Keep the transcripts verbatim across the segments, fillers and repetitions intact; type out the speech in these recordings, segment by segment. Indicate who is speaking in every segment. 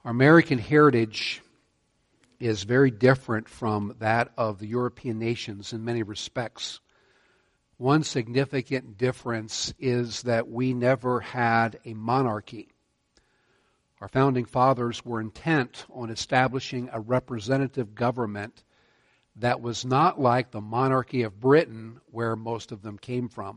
Speaker 1: Our American heritage is very different from that of the European nations in many respects. One significant difference is that we never had a monarchy. Our founding fathers were intent on establishing a representative government that was not like the monarchy of Britain, where most of them came from.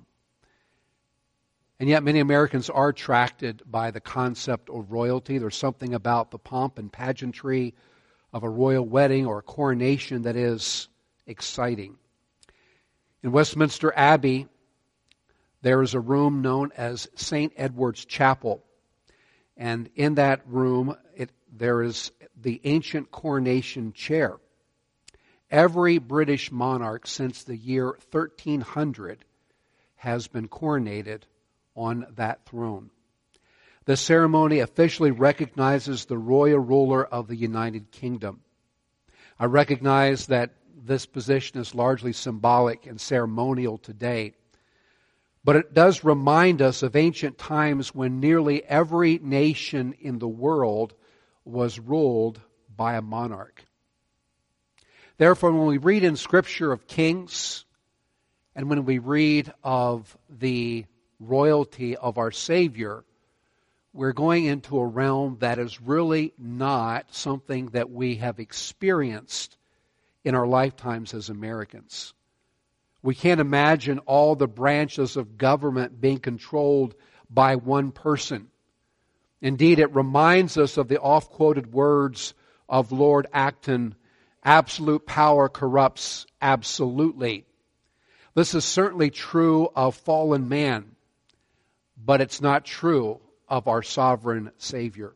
Speaker 1: And yet many Americans are attracted by the concept of royalty. There's something about the pomp and pageantry of a royal wedding or a coronation that is exciting. In Westminster Abbey, there is a room known as Saint Edward's Chapel. And in that room, it, there is the ancient coronation chair. Every British monarch since the year thirteen hundred has been coronated on that throne. The ceremony officially recognizes the royal ruler of the United Kingdom. I recognize that this position is largely symbolic and ceremonial today, but it does remind us of ancient times when nearly every nation in the world was ruled by a monarch. Therefore, when we read in Scripture of kings, and when we read of the royalty of our Savior, we're going into a realm that is really not something that we have experienced in our lifetimes as Americans. We can't imagine all the branches of government being controlled by one person. Indeed, it reminds us of the oft-quoted words of Lord Acton, "Absolute power corrupts absolutely." This is certainly true of fallen man, but it's not true of our sovereign Savior.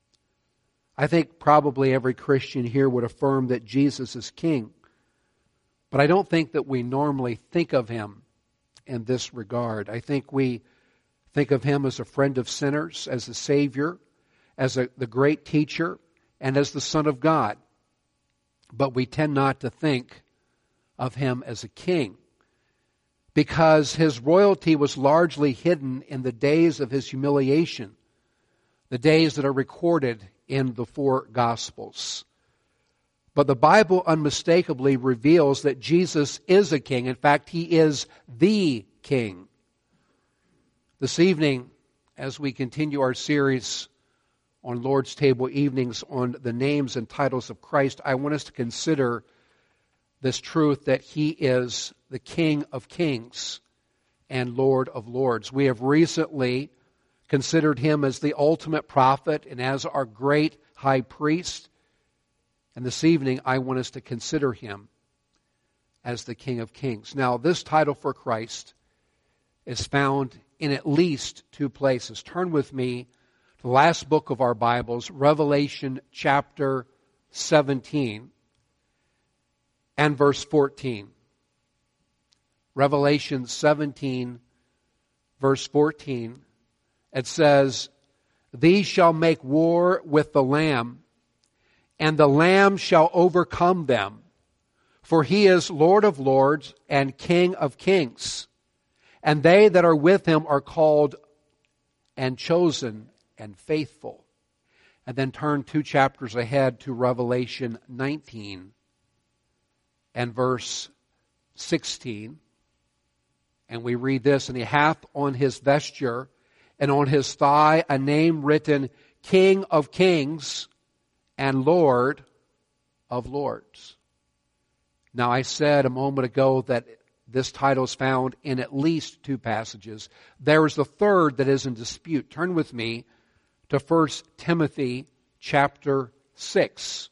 Speaker 1: I think probably every Christian here would affirm that Jesus is King, but I don't think that we normally think of Him in this regard. I think we think of Him as a friend of sinners, as a Savior, as a, the great teacher, and as the Son of God. But we tend not to think of Him as a king, because His royalty was largely hidden in the days of His humiliation, the days that are recorded in the four Gospels. But the Bible unmistakably reveals that Jesus is a king. In fact, He is the King. This evening, as we continue our series on Lord's Table evenings on the names and titles of Christ, I want us to consider this truth that He is the King of Kings and Lord of Lords. We have recently considered Him as the ultimate prophet and as our great high priest. And this evening, I want us to consider Him as the King of Kings. Now, this title for Christ is found in at least two places. Turn with me to the last book of our Bibles, Revelation chapter seventeen and verse fourteen. Revelation seventeen, verse fourteen. It says, "These shall make war with the Lamb, and the Lamb shall overcome them. For He is Lord of lords and King of kings. And they that are with Him are called and chosen and faithful." And then turn two chapters ahead to Revelation nineteen and verse sixteen. And we read this, "And He hath on His vesture and on His thigh a name written, King of Kings and Lord of Lords." Now, I said a moment ago that this title is found in at least two passages. There is the third that is in dispute. Turn with me to First Timothy chapter six.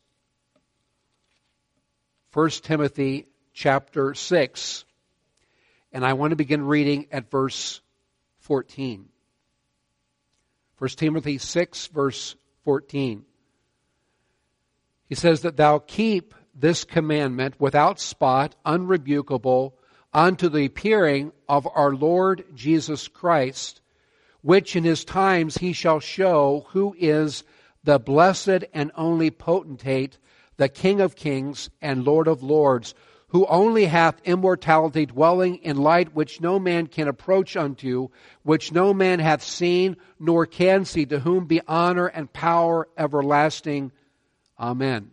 Speaker 1: First Timothy chapter six. And I want to begin reading at verse fourteen. First Timothy six, verse fourteen. He says that thou keep this commandment without spot, unrebukable, unto the appearing of our Lord Jesus Christ, which in His times He shall show who is the blessed and only potentate, the King of kings and Lord of lords, who only hath immortality, dwelling in light which no man can approach unto, which no man hath seen nor can see, to whom be honor and power everlasting. Amen.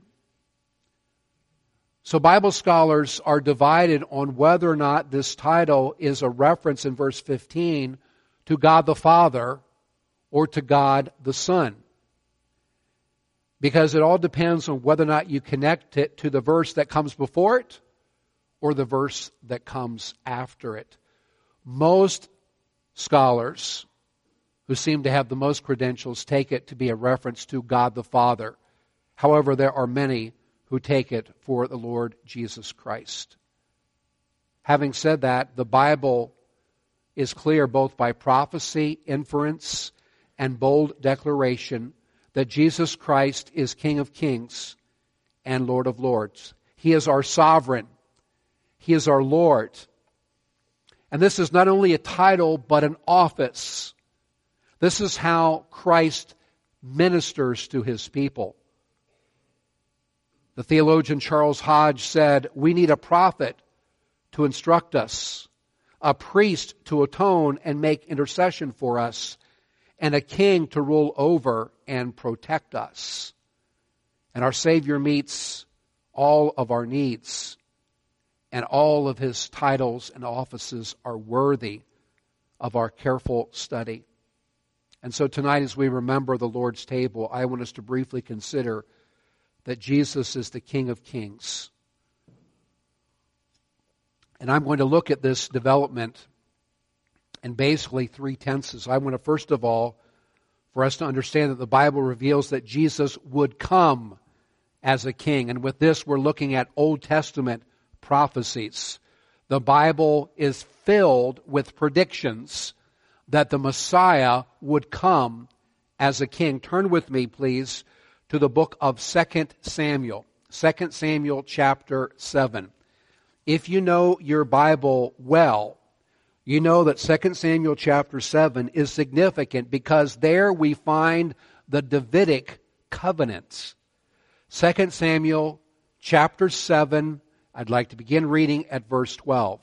Speaker 1: So Bible scholars are divided on whether or not this title is a reference in verse fifteen to God the Father or to God the Son. Because it all depends on whether or not you connect it to the verse that comes before it or the verse that comes after it. Most scholars who seem to have the most credentials take it to be a reference to God the Father. However, there are many who take it for the Lord Jesus Christ. Having said that, the Bible is clear both by prophecy, inference, and bold declaration that Jesus Christ is King of Kings and Lord of Lords. He is our sovereign. He is our Lord. And this is not only a title, but an office. This is how Christ ministers to His people. The theologian Charles Hodge said, "We need a prophet to instruct us, a priest to atone and make intercession for us, and a king to rule over and protect us." And our Savior meets all of our needs, and all of His titles and offices are worthy of our careful study. And so tonight, as we remember the Lord's table, I want us to briefly consider that Jesus is the King of Kings. And I'm going to look at this development in basically three tenses. I want to, first of all, for us to understand that the Bible reveals that Jesus would come as a king. And with this, we're looking at Old Testament prophecies. The Bible is filled with predictions that the Messiah would come as a king. Turn with me, please, to the book of Second Samuel. Second Samuel chapter seven. If you know your Bible well, you know that Second Samuel chapter seven is significant because there we find the Davidic covenants. Second Samuel chapter seven, I'd like to begin reading at verse twelve.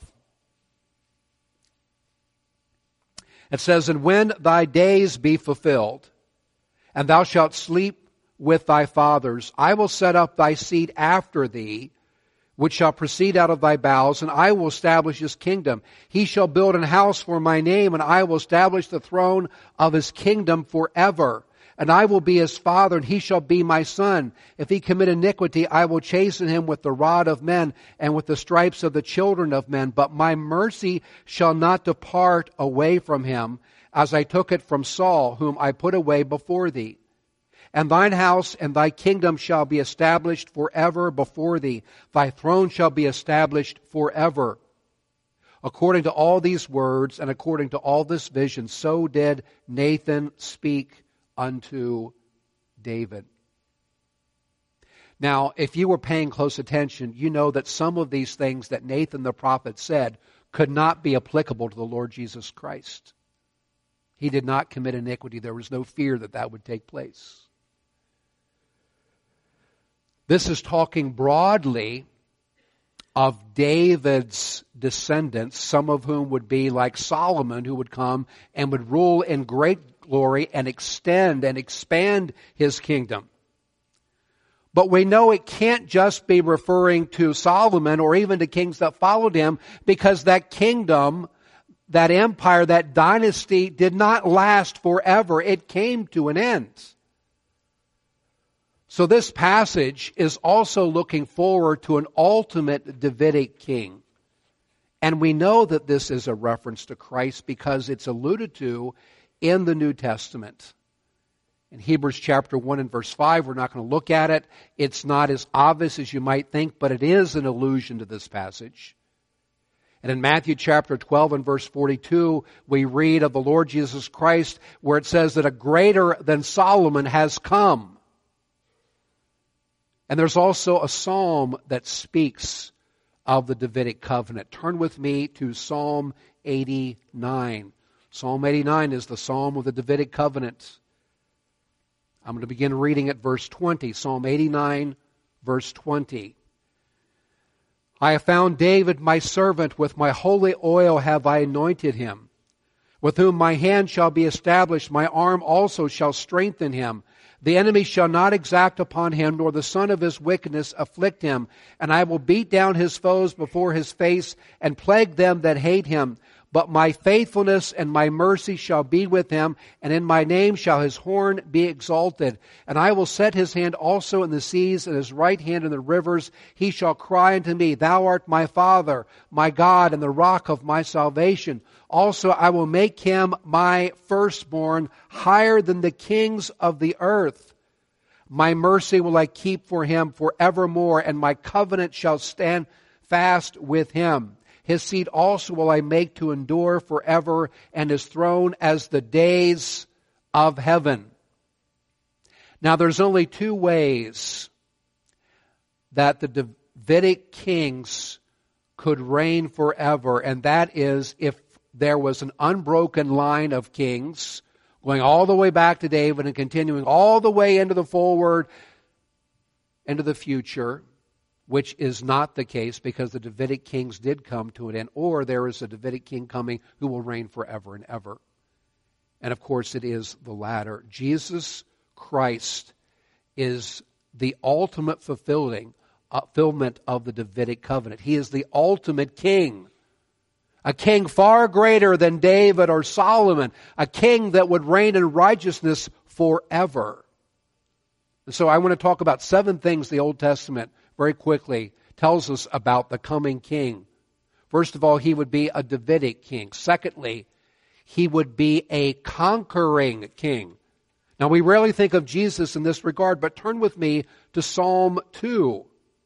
Speaker 1: It says, "And when thy days be fulfilled, and thou shalt sleep with thy fathers, I will set up thy seed after thee, which shall proceed out of thy bowels, and I will establish his kingdom. He shall build an house for my name, and I will establish the throne of his kingdom forever. And I will be his father, and he shall be my son. If he commit iniquity, I will chasten him with the rod of men, and with the stripes of the children of men. But my mercy shall not depart away from him, as I took it from Saul, whom I put away before thee. And thine house and thy kingdom shall be established forever before thee. Thy throne shall be established forever." According to all these words and according to all this vision, so did Nathan speak unto David. Now, if you were paying close attention, you know that some of these things that Nathan the prophet said could not be applicable to the Lord Jesus Christ. He did not commit iniquity. There was no fear that that would take place. This is talking broadly of David's descendants, some of whom would be like Solomon, who would come and would rule in great glory and extend and expand his kingdom. But we know it can't just be referring to Solomon or even to kings that followed him, because that kingdom, that empire, that dynasty did not last forever. It came to an end. So this passage is also looking forward to an ultimate Davidic king. And we know that this is a reference to Christ because it's alluded to in the New Testament. In Hebrews chapter one and verse five, we're not going to look at it. It's not as obvious as you might think, but it is an allusion to this passage. And in Matthew chapter twelve and verse forty-two, we read of the Lord Jesus Christ where it says that a greater than Solomon has come. And there's also a psalm that speaks of the Davidic covenant. Turn with me to Psalm eighty-nine. Psalm eighty-nine is the psalm of the Davidic covenant. I'm going to begin reading at verse twenty. Psalm eighty-nine, verse twenty. I have found David my servant, with my holy oil have I anointed him, with whom my hand shall be established, my arm also shall strengthen him. The enemy shall not exact upon him, nor the son of his wickedness afflict him. And I will beat down his foes before his face, and plague them that hate him. But my faithfulness and my mercy shall be with him, and in my name shall his horn be exalted. And I will set his hand also in the seas, and his right hand in the rivers. He shall cry unto me, Thou art my Father, my God, and the rock of my salvation. Also I will make him my firstborn, higher than the kings of the earth. My mercy will I keep for him forevermore, and my covenant shall stand fast with him. His seed also will I make to endure forever, and his throne as the days of heaven. Now there's only two ways that the Davidic kings could reign forever, and that is if there was an unbroken line of kings going all the way back to David and continuing all the way into the forward, into the future, which is not the case because the Davidic kings did come to an end, or there is a Davidic king coming who will reign forever and ever. And of course it is the latter. Jesus Christ is the ultimate fulfilling, fulfillment of the Davidic covenant. He is the ultimate king. A king far greater than David or Solomon. A king that would reign in righteousness forever. And so I want to talk about seven things the Old Testament very quickly tells us about the coming king. First of all, he would be a Davidic king. Secondly, he would be a conquering king. Now we rarely think of Jesus in this regard, but turn with me to Psalm two.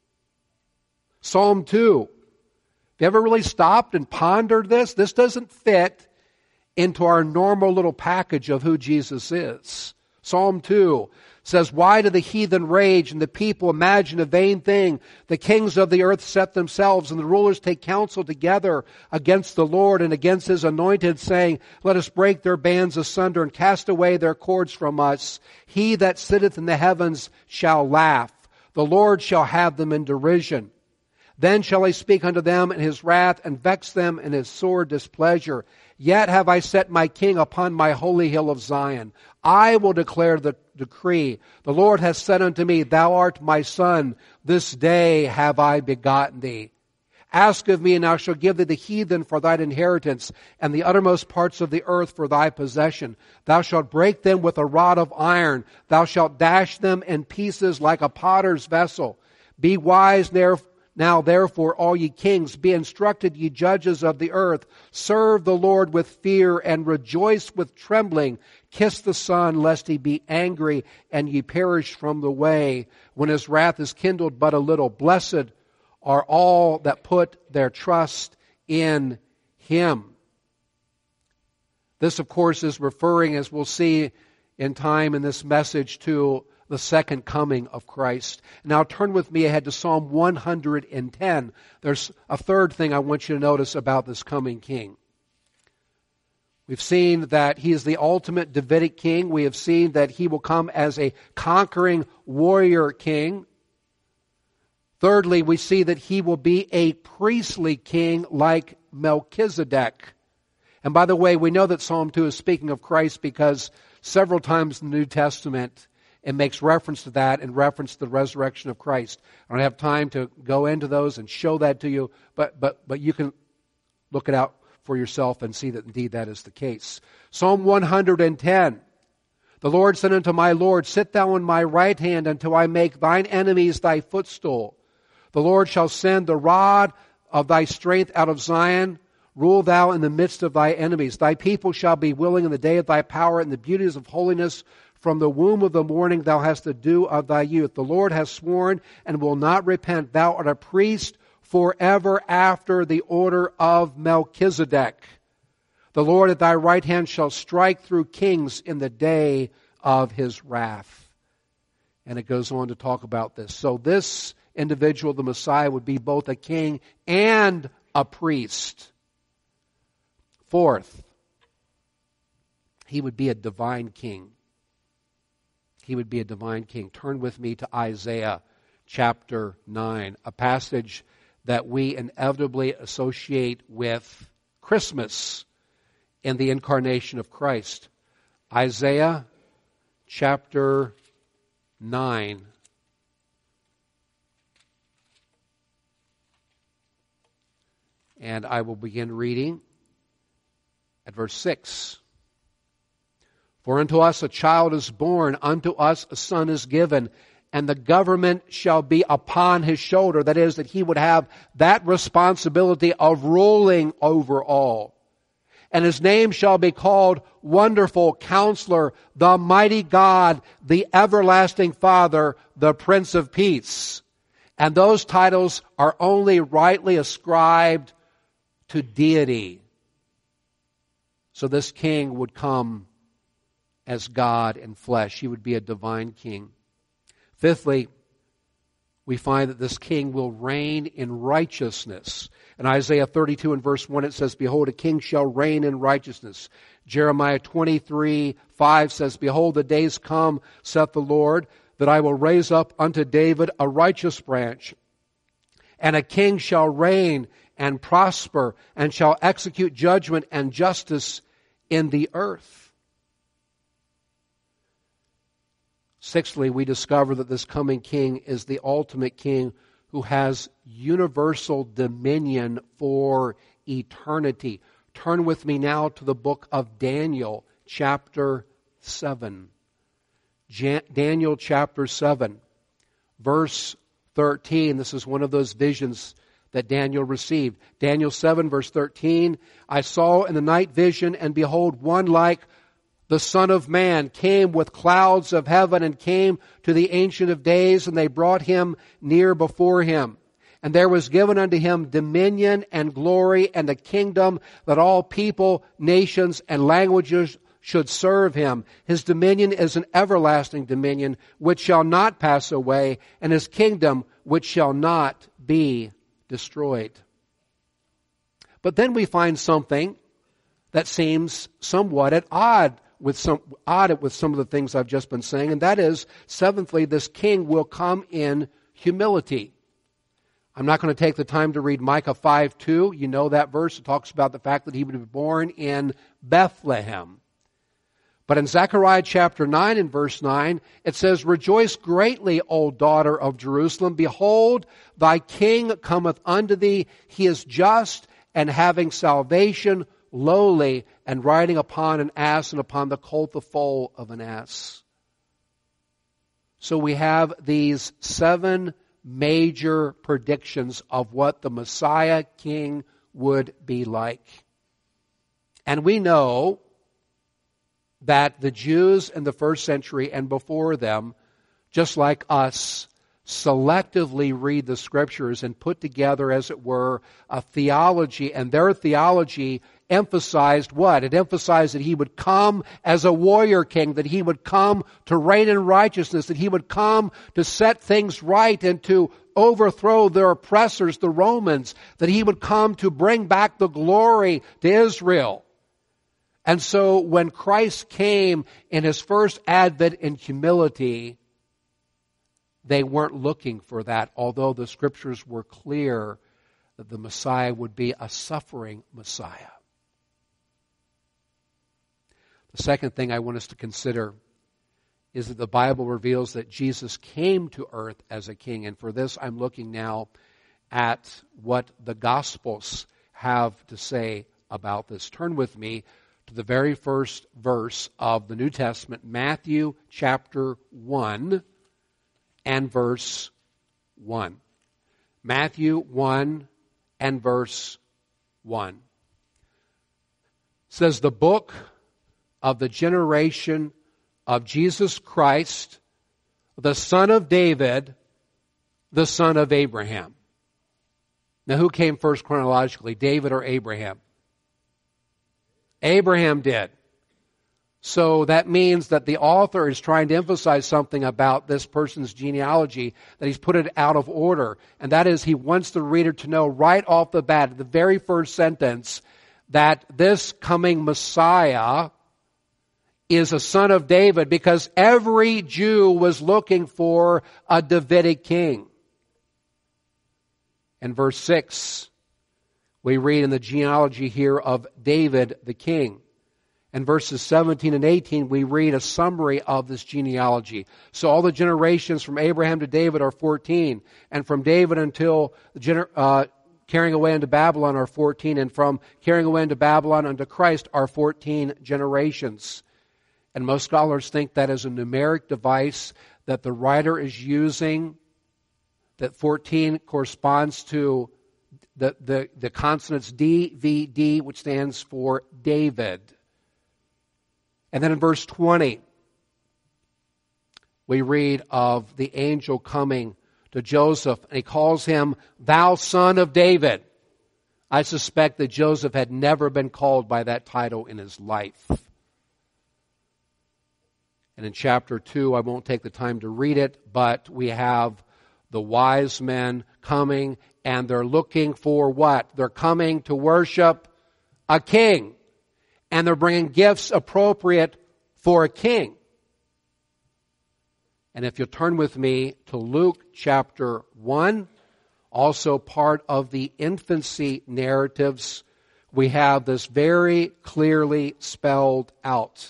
Speaker 1: Psalm two. Have you ever really stopped and pondered this? This doesn't fit into our normal little package of who Jesus is. Psalm two says, Why do the heathen rage and the people imagine a vain thing? The kings of the earth set themselves, and the rulers take counsel together against the Lord and against his anointed, saying, Let us break their bands asunder and cast away their cords from us. He that sitteth in the heavens shall laugh. The Lord shall have them in derision. Then shall he speak unto them in his wrath, and vex them in his sore displeasure. Yet have I set my king upon my holy hill of Zion. I will declare the decree. The Lord hath said unto me, Thou art my son. This day have I begotten thee. Ask of me, and I shall give thee the heathen for thine inheritance, and the uttermost parts of the earth for thy possession. Thou shalt break them with a rod of iron. Thou shalt dash them in pieces like a potter's vessel. Be wise, therefore. Now therefore, all ye kings, be instructed, ye judges of the earth. Serve the Lord with fear, and rejoice with trembling. Kiss the Son, lest he be angry, and ye perish from the way, when his wrath is kindled but a little. Blessed are all that put their trust in him. This, of course, is referring, as we'll see in time in this message, to the second coming of Christ. Now turn with me ahead to Psalm one hundred ten. There's a third thing I want you to notice about this coming king. We've seen that he is the ultimate Davidic king. We have seen that he will come as a conquering warrior king. Thirdly, we see that he will be a priestly king like Melchizedek. And by the way, we know that Psalm two is speaking of Christ because several times in the New Testament it makes reference to that and reference to the resurrection of Christ. I don't have time to go into those and show that to you, but but but you can look it out for yourself and see that indeed that is the case. Psalm one hundred ten. The Lord said unto my Lord, Sit thou on my right hand until I make thine enemies thy footstool. The Lord shall send the rod of thy strength out of Zion. Rule thou in the midst of thy enemies. Thy people shall be willing in the day of thy power, and the beauties of holiness. From the womb of the morning thou hast the dew of thy youth. The Lord has sworn and will not repent. Thou art a priest forever after the order of Melchizedek. The Lord at thy right hand shall strike through kings in the day of his wrath. And it goes on to talk about this. So this individual, the Messiah, would be both a king and a priest. Fourth, he would be a divine king. He would be a divine king. Turn with me to Isaiah chapter nine, a passage that we inevitably associate with Christmas and the incarnation of Christ. Isaiah chapter nine. And I will begin reading at verse six. For unto us a child is born, unto us a son is given, and the government shall be upon his shoulder. That is, that he would have that responsibility of ruling over all. And his name shall be called Wonderful Counselor, the Mighty God, the Everlasting Father, the Prince of Peace. And those titles are only rightly ascribed to deity. So this king would come as God in flesh. He would be a divine king. Fifthly, we find that this king will reign in righteousness. In Isaiah thirty-two and verse one it says, Behold, a king shall reign in righteousness. Jeremiah twenty-three five says, Behold, the days come, saith the Lord, that I will raise up unto David a righteous branch, and a king shall reign and prosper, and shall execute judgment and justice in the earth. Sixthly, we discover that this coming king is the ultimate king who has universal dominion for eternity. Turn with me now to the book of Daniel, chapter seven. Jan- Daniel chapter seven, verse thirteen. This is one of those visions that Daniel received. Daniel seven, verse thirteen. I saw in the night vision, and behold, one like the Son of Man came with clouds of heaven and came to the Ancient of Days, and they brought him near before him. And there was given unto him dominion and glory and a kingdom, that all people, nations, and languages should serve him. His dominion is an everlasting dominion which shall not pass away, and his kingdom which shall not be destroyed. But then we find something that seems somewhat at odd with some odd with some of the things I've just been saying, and that is, seventhly, this king will come in humility. I'm not going to take the time to read Micah five two. You know that verse. It talks about the fact that he would be born in Bethlehem. But in Zechariah chapter nine and verse nine, it says, Rejoice greatly, O daughter of Jerusalem. Behold, thy king cometh unto thee. He is just and having salvation, lowly, and riding upon an ass, and upon the colt the foal of an ass. So we have these seven major predictions of what the Messiah king would be like. And we know that the Jews in the first century and before them, just like us, selectively read the Scriptures and put together, as it were, a theology. And their theology emphasized what? It emphasized that he would come as a warrior king, that he would come to reign in righteousness, that he would come to set things right and to overthrow their oppressors, the Romans, that he would come to bring back the glory to Israel. And so when Christ came in his first advent in humility, they weren't looking for that, although the Scriptures were clear that the Messiah would be a suffering Messiah. The second thing I want us to consider is that the Bible reveals that Jesus came to earth as a king. And for this, I'm looking now at what the Gospels have to say about this. Turn with me to the very first verse of the New Testament, Matthew chapter one and verse one. Matthew one and verse one. It says, the book of the generation of Jesus Christ, the son of David, the son of Abraham. Now, who came first chronologically, David or Abraham? Abraham did. So that means that the author is trying to emphasize something about this person's genealogy, that he's put it out of order. And that is, he wants the reader to know right off the bat, the very first sentence, that this coming Messiah is a son of David, because every Jew was looking for a Davidic king. And verse six, we read in the genealogy here of David the king. And verses seventeen and eighteen, we read a summary of this genealogy. So all the generations from Abraham to David are fourteen. And from David until the gener- uh, carrying away into Babylon are fourteen. And from carrying away into Babylon unto Christ are fourteen generations. And most scholars think that is a numeric device that the writer is using, that fourteen corresponds to the, the, the consonants D, V, D, which stands for David. And then in verse twenty, we read of the angel coming to Joseph, and he calls him, "Thou son of David." I suspect that Joseph had never been called by that title in his life. And in chapter two, I won't take the time to read it, but we have the wise men coming, and they're looking for what? They're coming to worship a king. And they're bringing gifts appropriate for a king. And if you'll turn with me to Luke chapter one, also part of the infancy narratives, we have this very clearly spelled out.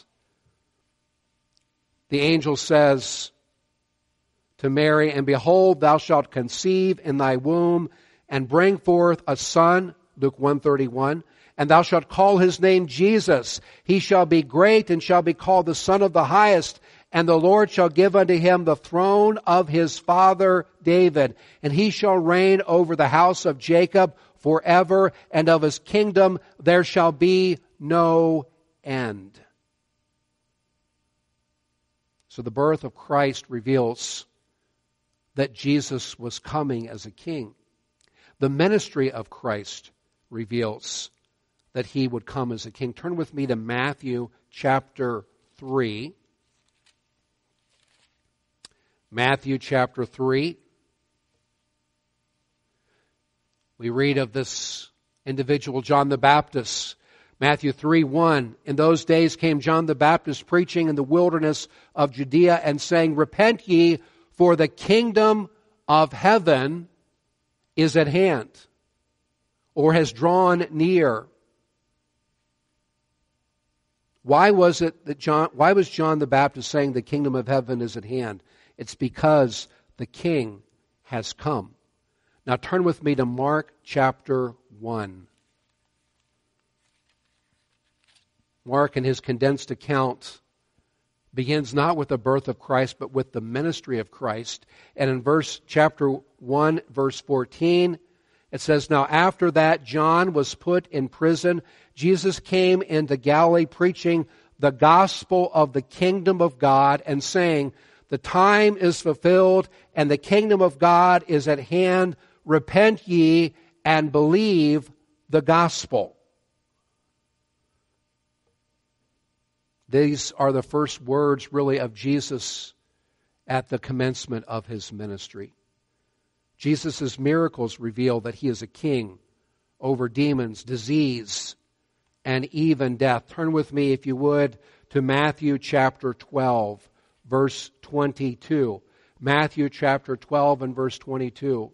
Speaker 1: The angel says to Mary, "And behold, thou shalt conceive in thy womb, and bring forth a son," Luke one thirty-one, "and thou shalt call his name Jesus. He shall be great, and shall be called the Son of the Highest. And the Lord shall give unto him the throne of his father David. And he shall reign over the house of Jacob forever, and of his kingdom there shall be no end." So the birth of Christ reveals that Jesus was coming as a king. The ministry of Christ reveals that he would come as a king. Turn with me to Matthew chapter three. Matthew chapter three. We read of this individual, John the Baptist. Matthew three one, "In those days came John the Baptist preaching in the wilderness of Judea and saying, Repent ye, for the kingdom of heaven is at hand," or has drawn near. Why was it that John, why was John the Baptist saying the kingdom of heaven is at hand? It's because the king has come. Now turn with me to Mark chapter one. Mark, in his condensed account, begins not with the birth of Christ, but with the ministry of Christ. And in verse chapter one, verse fourteen, it says, "Now after that John was put in prison, Jesus came into Galilee preaching the gospel of the kingdom of God and saying, The time is fulfilled and the kingdom of God is at hand. Repent ye and believe the gospel." These are the first words, really, of Jesus at the commencement of his ministry. Jesus' miracles reveal that he is a king over demons, disease, and even death. Turn with me, if you would, to Matthew chapter twelve, verse twenty-two. Matthew chapter twelve and verse twenty-two.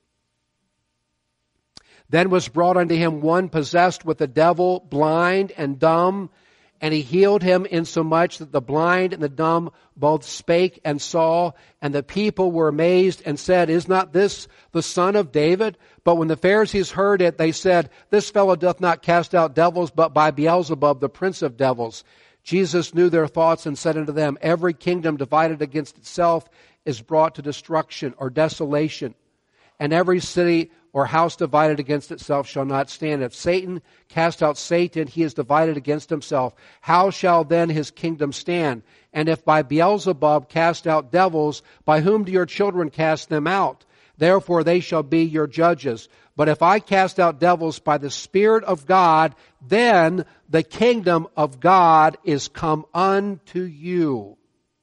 Speaker 1: "Then was brought unto him one possessed with the devil, blind and dumb, and he healed him insomuch that the blind and the dumb both spake and saw. And the people were amazed and said, Is not this the son of David? But when the Pharisees heard it, they said, This fellow doth not cast out devils, but by Beelzebub, the prince of devils. Jesus knew their thoughts and said unto them, Every kingdom divided against itself is brought to destruction or desolation. And every city or house divided against itself shall not stand. If Satan cast out Satan, he is divided against himself. How shall then his kingdom stand? And if by Beelzebub cast out devils, by whom do your children cast them out? Therefore they shall be your judges. But if I cast out devils by the Spirit of God, then the kingdom of God is come unto you.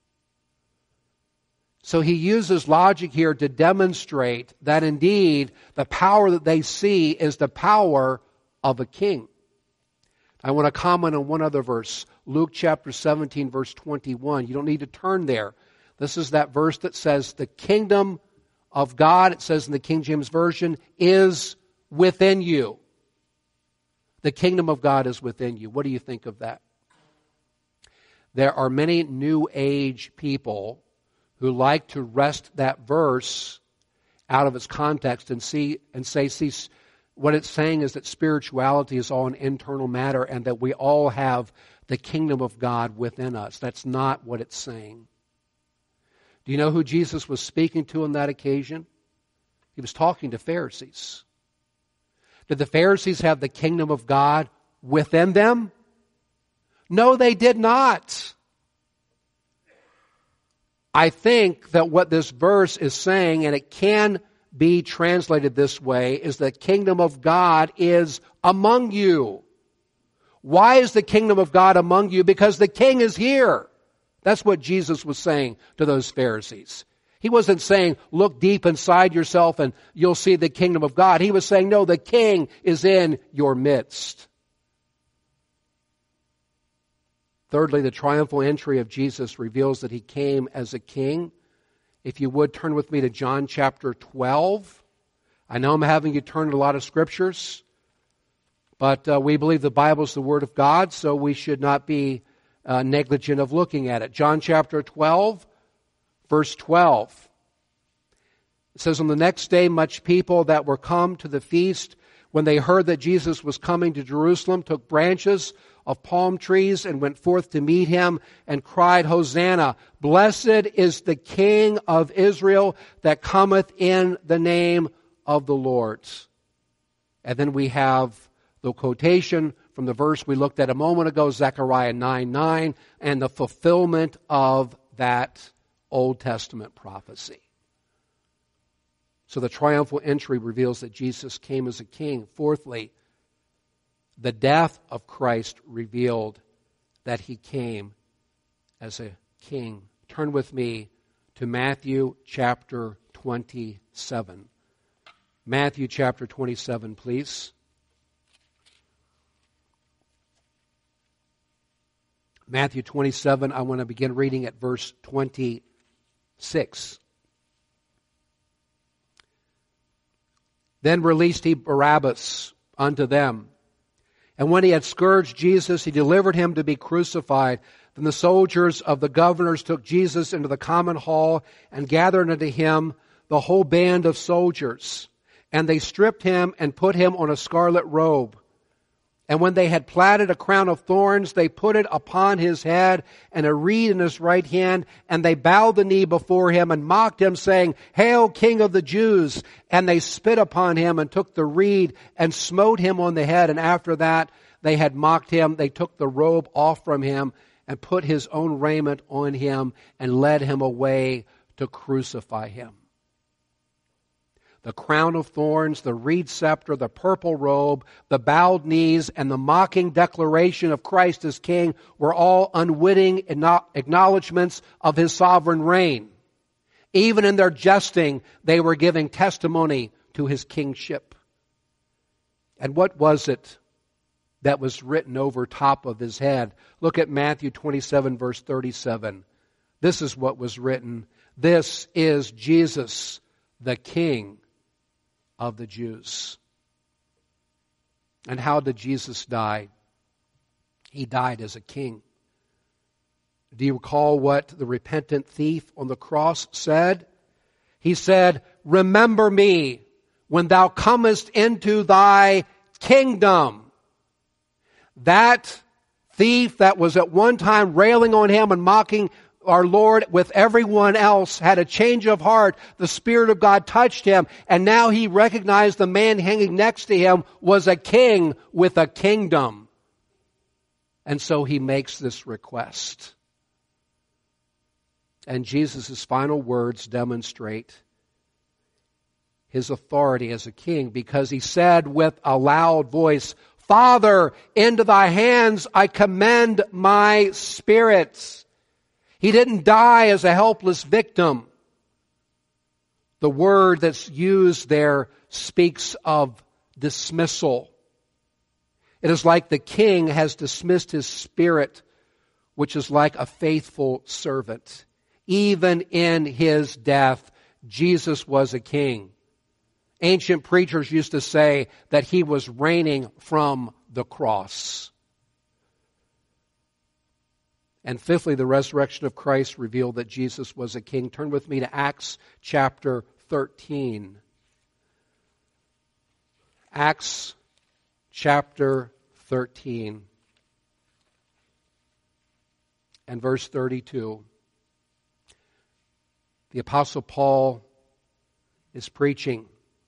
Speaker 1: So he uses logic here to demonstrate that indeed the power that they see is the power of a king. I want to comment on one other verse, Luke chapter seventeen, verse twenty-one. You don't need to turn there. This is that verse that says, The kingdom of God, it says in the King James Version, is within you. The kingdom of God is within you. What do you think of that? There are many New Age people who like to wrest that verse out of its context and see and say, see, what it's saying is that spirituality is all an internal matter and that we all have the kingdom of God within us. That's not what it's saying. Do you know who Jesus was speaking to on that occasion? He was talking to Pharisees. Did the Pharisees have the kingdom of God within them? No, they did not. I think that what this verse is saying, and it can be translated this way, is the kingdom of God is among you. Why is the kingdom of God among you? Because the king is here. That's what Jesus was saying to those Pharisees. He wasn't saying, look deep inside yourself and you'll see the kingdom of God. He was saying, no, the king is in your midst. Thirdly, the triumphal entry of Jesus reveals that he came as a king. If you would, turn with me to John chapter twelve. I know I'm having you turn to a lot of scriptures, but uh, we believe the Bible is the Word of God, so we should not be uh, negligent of looking at it. John chapter twelve, verse twelve. It says, on the next day, much people that were come to the feast, when they heard that Jesus was coming to Jerusalem, took branches of palm trees and went forth to meet him and cried, Hosanna! Blessed is the King of Israel that cometh in the name of the Lord. And then we have the quotation from the verse we looked at a moment ago, Zechariah nine nine, and the fulfillment of that Old Testament prophecy. So the triumphal entry reveals that Jesus came as a king. Fourthly, the death of Christ revealed that he came as a king. Turn with me to Matthew chapter twenty-seven. Matthew chapter twenty-seven, please. Matthew twenty-seven, I want to begin reading at verse twenty-six. Then released he Barabbas unto them. And when he had scourged Jesus, he delivered him to be crucified. Then the soldiers of the governors took Jesus into the common hall and gathered unto him the whole band of soldiers. And they stripped him and put him on a scarlet robe. And when they had platted a crown of thorns, they put it upon his head and a reed in his right hand. And they bowed the knee before him and mocked him, saying, Hail, King of the Jews! And they spit upon him and took the reed and smote him on the head. And after that they had mocked him, they took the robe off from him and put his own raiment on him and led him away to crucify him. The crown of thorns, the reed scepter, the purple robe, the bowed knees, and the mocking declaration of Christ as King were all unwitting acknowledgments of his sovereign reign. Even in their jesting, they were giving testimony to his kingship. And what was it that was written over top of his head? Look at Matthew twenty-seven, verse thirty-seven. This is what was written. This is Jesus, the King of the Jews. And how did Jesus die? He died as a king. Do you recall what the repentant thief on the cross said? He said, Remember me when thou comest into thy kingdom. That thief that was at one time railing on him and mocking our Lord with everyone else had a change of heart. The Spirit of God touched him, and now he recognized the man hanging next to him was a king with a kingdom. And so he makes this request. And Jesus' final words demonstrate his authority as a king, because he said with a loud voice, Father, into thy hands I commend my spirit. He didn't die as a helpless victim. The word that's used there speaks of dismissal. It is like the king has dismissed his spirit, which is like a faithful servant. Even in his death, Jesus was a king. Ancient preachers used to say that he was reigning from the cross. And fifthly, the resurrection of Christ revealed that Jesus was a king. Turn with me to Acts chapter thirteen. Acts chapter thirteen and verse thirty-two. The Apostle Paul is preaching.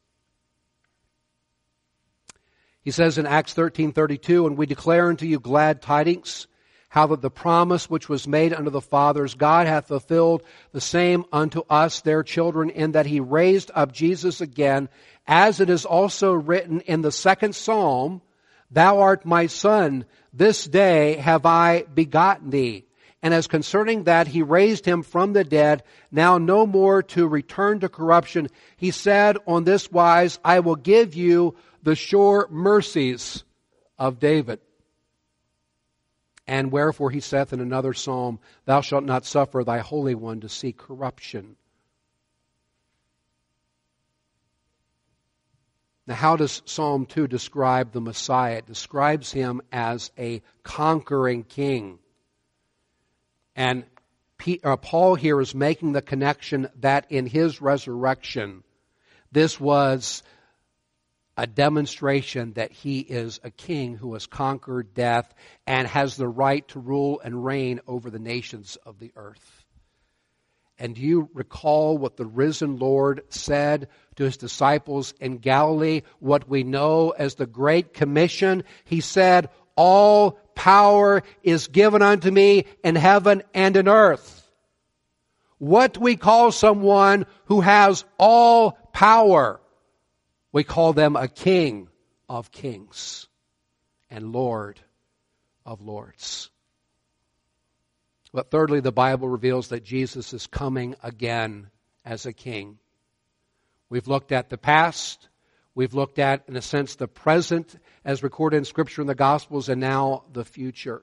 Speaker 1: He says in Acts thirteen thirty-two, "And we declare unto you glad tidings, how that the promise which was made unto the fathers, God hath fulfilled the same unto us, their children, in that he raised up Jesus again, as it is also written in the second psalm, Thou art my son, this day have I begotten thee. And as concerning that he raised him from the dead, now no more to return to corruption, he said on this wise, I will give you the sure mercies of David. And wherefore he saith in another psalm, Thou shalt not suffer thy Holy One to see corruption." Now, how does Psalm two describe the Messiah? It describes him as a conquering king. And Paul here is making the connection that in his resurrection, this was a demonstration that he is a king who has conquered death and has the right to rule and reign over the nations of the earth. And do you recall what the risen Lord said to his disciples in Galilee, what we know as the Great Commission? He said, all power is given unto me in heaven and in earth. What do we call someone who has all power? We call them a King of kings and Lord of lords. But thirdly, the Bible reveals that Jesus is coming again as a king. We've looked at the past. We've looked at, in a sense, the present as recorded in Scripture and the Gospels, and now the future.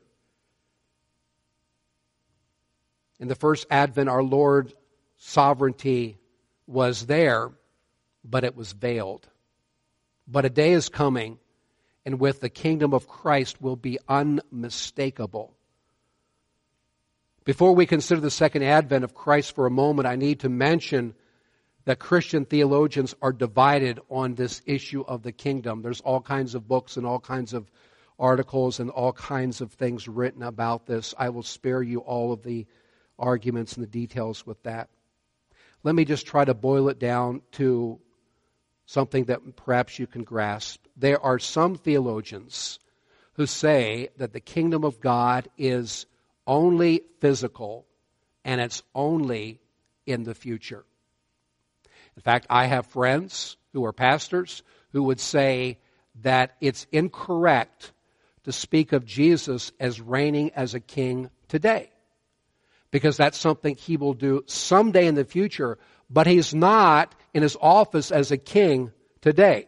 Speaker 1: In the first advent, our Lord's sovereignty was there, but it was veiled. But a day is coming, and with the kingdom of Christ will be unmistakable. Before we consider the second advent of Christ for a moment, I need to mention that Christian theologians are divided on this issue of the kingdom. There's all kinds of books and all kinds of articles and all kinds of things written about this. I will spare you all of the arguments and the details with that. Let me just try to boil it down to something that perhaps you can grasp. There are some theologians who say that the kingdom of God is only physical and it's only in the future. In fact, I have friends who are pastors who would say that it's incorrect to speak of Jesus as reigning as a king today, because that's something he will do someday in the future, but he's not in his office as a king today.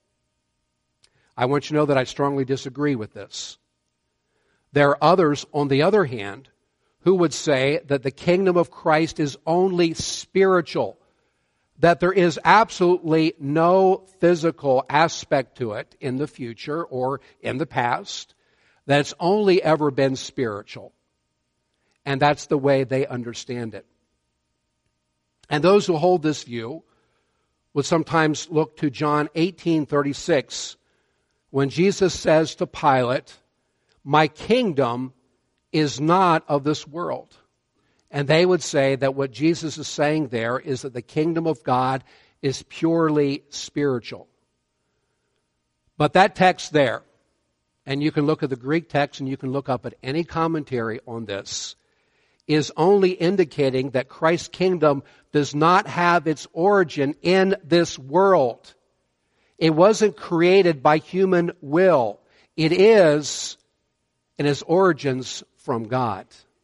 Speaker 1: I want you to know that I strongly disagree with this. There are others, on the other hand, who would say that the kingdom of Christ is only spiritual, that there is absolutely no physical aspect to it in the future or in the past, that it's only ever been spiritual. And that's the way they understand it. And those who hold this view would sometimes look to John eighteen thirty-six, when Jesus says to Pilate, "My kingdom is not of this world." And they would say that what Jesus is saying there is that the kingdom of God is purely spiritual. But that text there, and you can look at the Greek text and you can look up at any commentary on this, is only indicating that Christ's kingdom does not have its origin in this world. It wasn't created by human will. It is in its origins from God.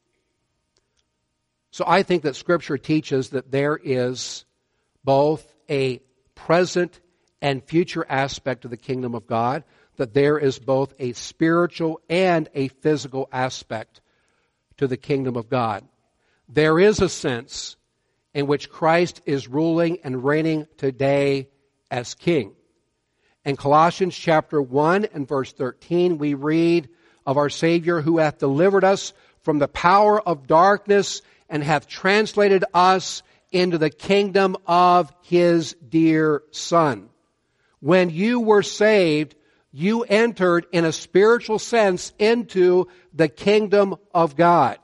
Speaker 1: So I think that Scripture teaches that there is both a present and future aspect of the kingdom of God, that there is both a spiritual and a physical aspect to the kingdom of God. There is a sense in which Christ is ruling and reigning today as King. In Colossians chapter one and verse thirteen, we read of our Savior who hath delivered us from the power of darkness and hath translated us into the kingdom of His dear Son. When you were saved, you entered in a spiritual sense into the kingdom of God.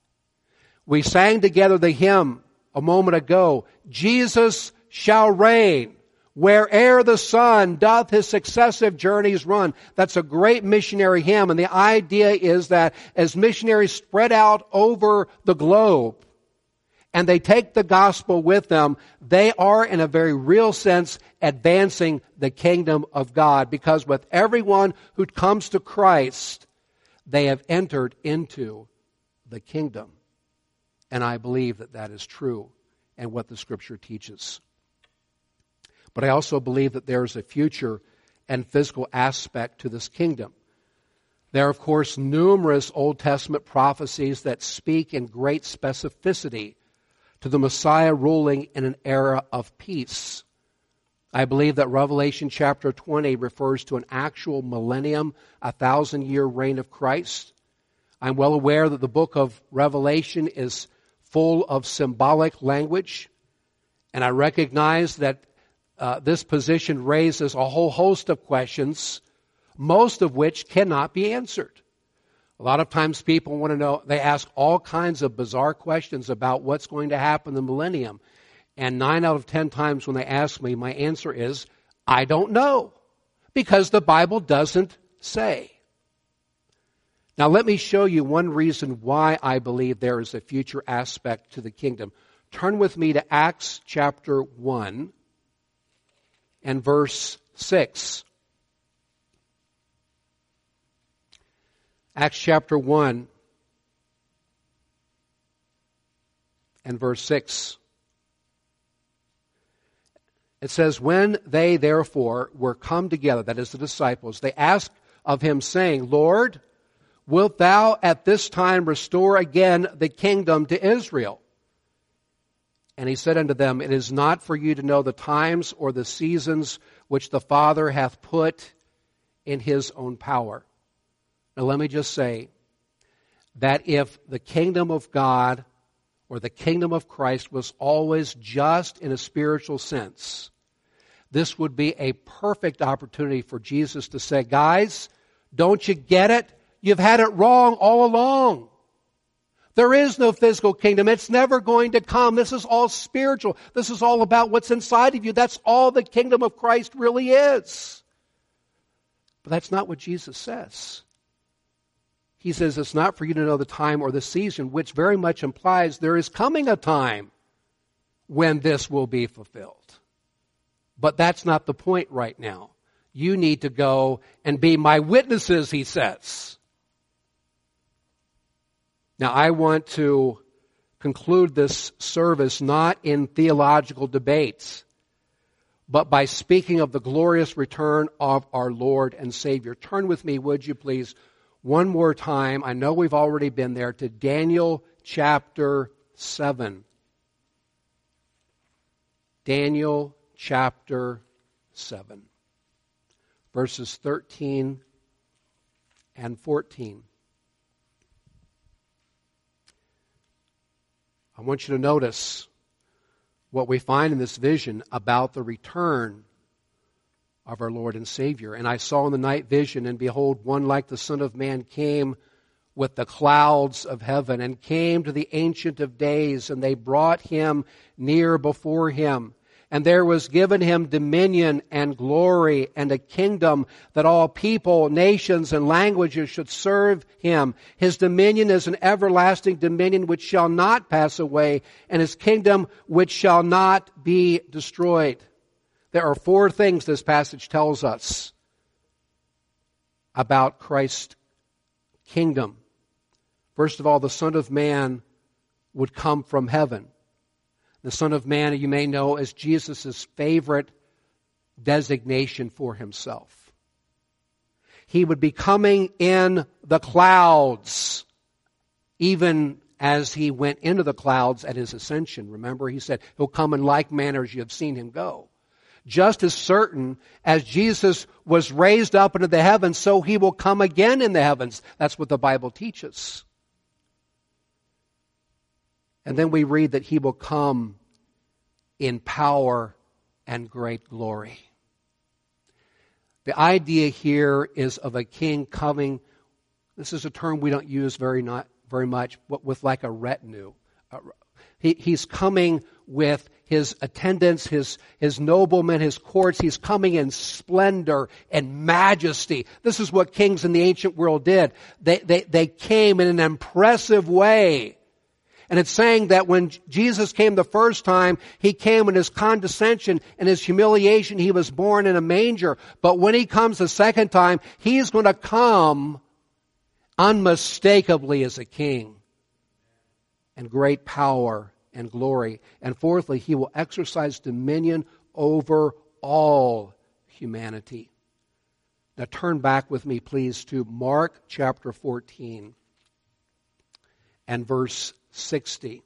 Speaker 1: We sang together the hymn a moment ago, Jesus shall reign where'er the sun doth his successive journeys run. That's a great missionary hymn, and the idea is that as missionaries spread out over the globe and they take the gospel with them, they are in a very real sense advancing the kingdom of God, because with everyone who comes to Christ, they have entered into the kingdom. And I believe that that is true and what the Scripture teaches. But I also believe that there is a future and physical aspect to this kingdom. There are, of course, numerous Old Testament prophecies that speak in great specificity to the Messiah ruling in an era of peace. I believe that Revelation chapter twenty refers to an actual millennium, a thousand-year reign of Christ. I'm well aware that the book of Revelation is full of symbolic language, and I recognize that uh, this position raises a whole host of questions, most of which cannot be answered. A lot of times people want to know, they ask all kinds of bizarre questions about what's going to happen in the millennium. And nine out of ten times when they ask me, my answer is, I don't know, because the Bible doesn't say. Now let me show you one reason why I believe there is a future aspect to the kingdom. Turn with me to Acts chapter one and verse six. Acts chapter one and verse six. It says, when they therefore were come together, that is the disciples, they asked of him, saying, Lord, wilt thou at this time restore again the kingdom to Israel? And he said unto them, it is not for you to know the times or the seasons which the Father hath put in his own power. Now let me just say that if the kingdom of God or the kingdom of Christ was always just in a spiritual sense, this would be a perfect opportunity for Jesus to say, guys, don't you get it? You've had it wrong all along. There is no physical kingdom. It's never going to come. This is all spiritual. This is all about what's inside of you. That's all the kingdom of Christ really is. But that's not what Jesus says. He says it's not for you to know the time or the season, which very much implies there is coming a time when this will be fulfilled. But that's not the point right now. You need to go and be my witnesses, he says. Now, I want to conclude this service not in theological debates, but by speaking of the glorious return of our Lord and Savior. Turn with me, would you please, one more time. I know we've already been there, to Daniel chapter seven. Daniel chapter seven, verses thirteen and fourteen. I want you to notice what we find in this vision about the return of our Lord and Savior. And I saw in the night vision, and behold, one like the Son of Man came with the clouds of heaven, and came to the Ancient of Days, and they brought him near before him. And there was given him dominion and glory and a kingdom, that all people, nations, and languages should serve him. His dominion is an everlasting dominion which shall not pass away, and his kingdom which shall not be destroyed. There are four things this passage tells us about Christ's kingdom. First of all, the Son of Man would come from heaven. The Son of Man, you may know, as Jesus' favorite designation for himself. He would be coming in the clouds, even as he went into the clouds at his ascension. Remember, he said, he'll come in like manner as you have seen him go. Just as certain as Jesus was raised up into the heavens, so he will come again in the heavens. That's what the Bible teaches. And then we read that he will come in power and great glory. The idea here is of a king coming. This is a term we don't use very not very much, but with like a retinue. He, he's coming with his attendants, his, his noblemen, his courts. He's coming in splendor and majesty. This is what kings in the ancient world did. They, they, they came in an impressive way. And it's saying that when Jesus came the first time, he came in his condescension and his humiliation. He was born in a manger. But when he comes the second time, he's going to come unmistakably as a king, and great power and glory. And fourthly, he will exercise dominion over all humanity. Now turn back with me, please, to Mark chapter fourteen and verse sixty.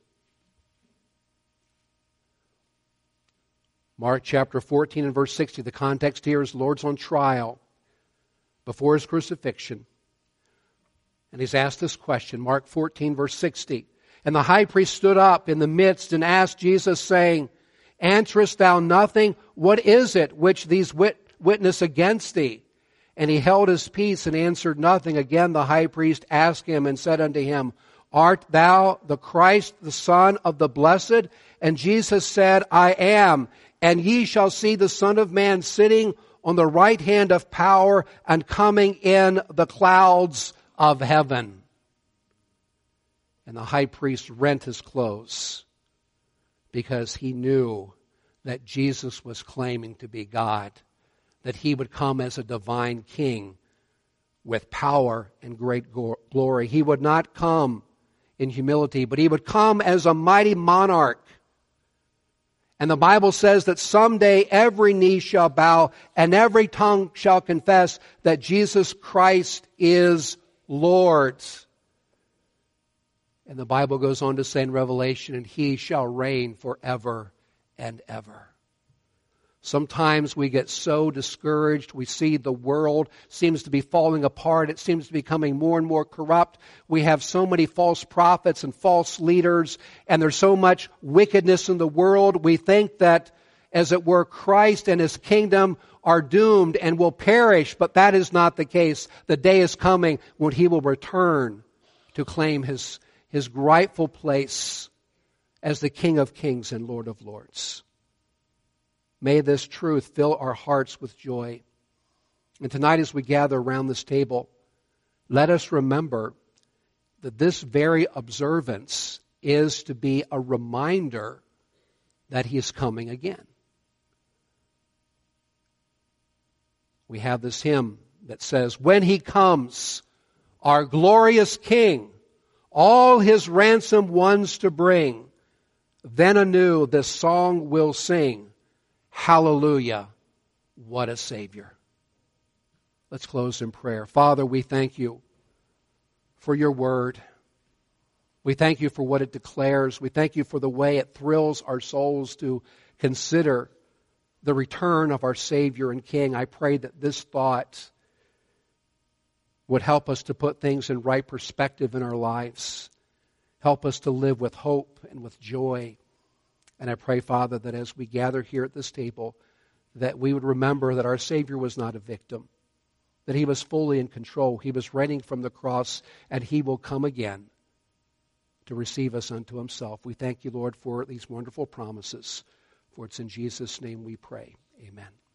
Speaker 1: Mark chapter fourteen and verse sixty. The context here is the Lord's on trial before his crucifixion. And he's asked this question, Mark fourteen, verse sixty. And the high priest stood up in the midst and asked Jesus, saying, Answerest thou nothing? What is it which these wit- witness against thee? And he held his peace and answered nothing. Again the high priest asked him and said unto him, Art thou the Christ, the Son of the Blessed? And Jesus said, I am. And ye shall see the Son of Man sitting on the right hand of power and coming in the clouds of heaven. And the high priest rent his clothes because he knew that Jesus was claiming to be God, that he would come as a divine king with power and great glory. He would not come in humility, but he would come as a mighty monarch. And the Bible says that someday every knee shall bow and every tongue shall confess that Jesus Christ is Lord. And the Bible goes on to say in Revelation, and he shall reign forever and ever. Sometimes we get so discouraged. We see the world seems to be falling apart. It seems to be becoming more and more corrupt. We have so many false prophets and false leaders, and there's so much wickedness in the world. We think that, as it were, Christ and his kingdom are doomed and will perish, but that is not the case. The day is coming when he will return to claim his, his rightful place as the King of Kings and Lord of Lords. May this truth fill our hearts with joy. And tonight as we gather around this table, let us remember that this very observance is to be a reminder that he is coming again. We have this hymn that says, when he comes, our glorious King, all his ransomed ones to bring, then anew this song we'll sing, hallelujah, what a Savior. Let's close in prayer. Father, we thank you for your word. We thank you for what it declares. We thank you for the way it thrills our souls to consider the return of our Savior and King. I pray that this thought would help us to put things in right perspective in our lives. Help us to live with hope and with joy. And I pray, Father, that as we gather here at this table, that we would remember that our Savior was not a victim, that he was fully in control. He was reigning from the cross, and he will come again to receive us unto himself. We thank you, Lord, for these wonderful promises. For it's in Jesus' name we pray. Amen.